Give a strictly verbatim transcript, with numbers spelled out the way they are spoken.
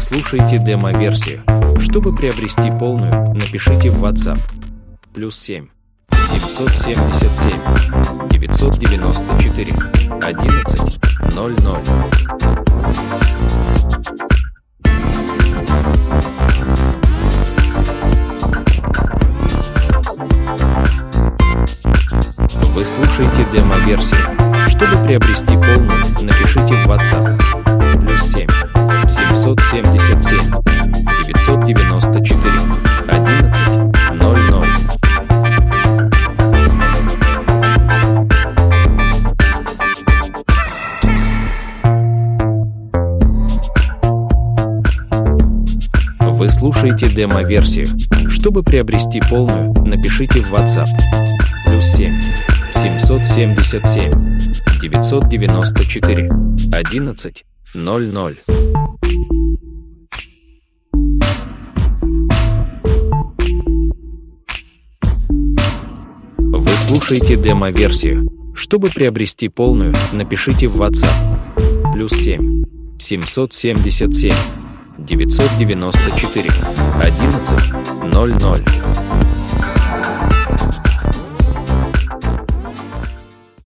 слушаете демо-версию. Чтобы приобрести полную, напишите в WhatsApp. Плюс семь семьсот семьдесят семь девятьсот девяносто четыре одиннадцать ноль ноль. Вы слушаете демо-версию. Чтобы приобрести полную, напишите в WhatsApp. Плюс семь семьсот семьдесят семь девятьсот девяносто четыре одиннадцать ноль ноль. Вы слушаете демо-версию. Чтобы приобрести полную, напишите в WhatsApp. Плюс семь семьсот семьдесят семь девятьсот девяносто четыре одиннадцать ноль ноль. Вы слушаете демо-версию. Чтобы приобрести полную, напишите в WhatsApp. Плюс семь семьсот семьдесят семь девятьсот девяносто четыре одиннадцать ноль ноль.